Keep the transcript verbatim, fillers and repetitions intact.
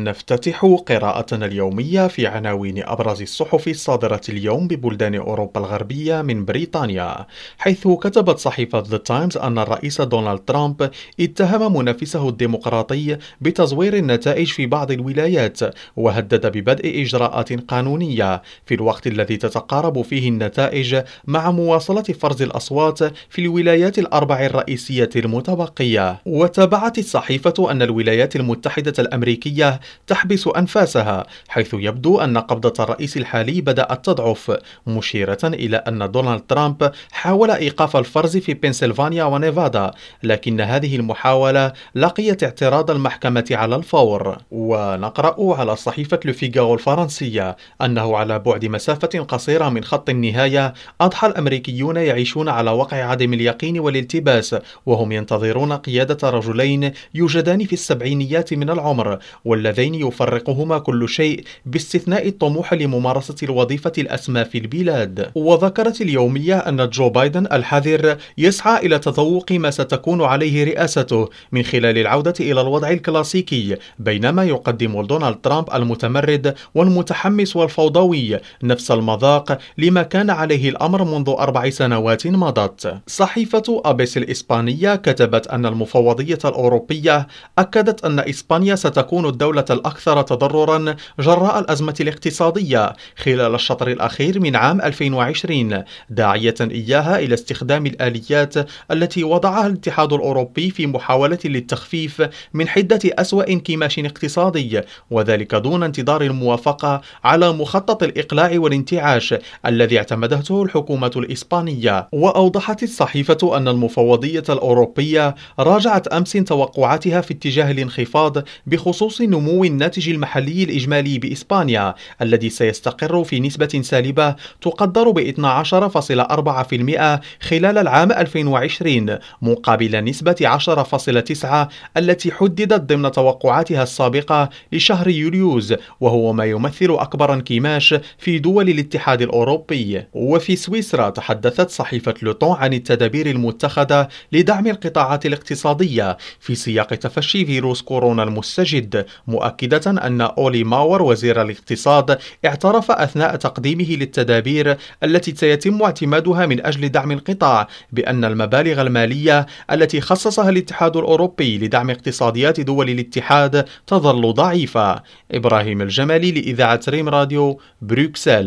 ونفتتح قراءتنا اليومية في عناوين أبرز الصحف الصادرة اليوم ببلدان أوروبا الغربية من بريطانيا، حيث كتبت صحيفة The Times أن الرئيس دونالد ترامب اتهم منافسه الديمقراطي بتزوير النتائج في بعض الولايات، وهدد ببدء إجراءات قانونية في الوقت الذي تتقارب فيه النتائج مع مواصلة فرز الأصوات في الولايات الأربع الرئيسية المتبقية. وتابعت الصحيفة أن الولايات المتحدة الأمريكية تحبس أنفاسها، حيث يبدو أن قبضة الرئيس الحالي بدأت تضعف، مشيرة إلى أن دونالد ترامب حاول إيقاف الفرز في بنسلفانيا ونيفادا، لكن هذه المحاولة لقيت اعتراض المحكمة على الفور. ونقرأ على صحيفة لوفيغارو الفرنسية أنه على بعد مسافة قصيرة من خط النهاية أضحى الأمريكيون يعيشون على وقع عدم اليقين والالتباس، وهم ينتظرون قيادة رجلين يوجدان في السبعينيات من العمر، واللذين يفرقهما كل شيء باستثناء الطموح لممارسة الوظيفة الأسمى في البلاد. وذكرت اليومية أن جو بايدن الحذر يسعى إلى تذوق ما ستكون عليه رئاسته من خلال العودة إلى الوضع الكلاسيكي، بينما يقدم دونالد ترامب المتمرد والمتحمس والفوضوي نفس المذاق لما كان عليه الأمر منذ أربع سنوات مضت. صحيفة أبيس الإسبانية كتبت أن المفوضية الأوروبية أكدت أن إسبانيا ستكون الدولة الأكثر تضررا جراء الأزمة الاقتصادية خلال الشطر الأخير من عام ألفين وعشرين، داعية إياها إلى استخدام الآليات التي وضعها الاتحاد الأوروبي في محاولة للتخفيف من حدة أسوأ انكماش اقتصادي، وذلك دون انتظار الموافقة على مخطط الإقلاع والانتعاش الذي اعتمدته الحكومة الإسبانية. وأوضحت الصحيفة أن المفوضية الأوروبية راجعت أمس توقعاتها في اتجاه الانخفاض بخصوص نمو الناتج المحلي الإجمالي بإسبانيا، الذي سيستقر في نسبة سالبة تقدر ب اثني عشر فاصلة أربعة بالمئة خلال العام ألفين وعشرين، مقابل نسبة عشرة فاصلة تسعة التي حددت ضمن توقعاتها السابقة لشهر يوليوز، وهو ما يمثل أكبر انكماش في دول الاتحاد الأوروبي. وفي سويسرا تحدثت صحيفة لوتون عن التدابير المتخذة لدعم القطاعات الاقتصادية في سياق تفشي فيروس كورونا المستجد، مؤكدة أن أولي ماور وزير الاقتصاد اعترف أثناء تقديمه للتدابير التي سيتم اعتمادها من أجل دعم القطاع بأن المبالغ المالية التي خصصها الاتحاد الأوروبي لدعم اقتصاديات دول الاتحاد تظل ضعيفة. إبراهيم الجمالي لإذاعة ريم راديو، بروكسل.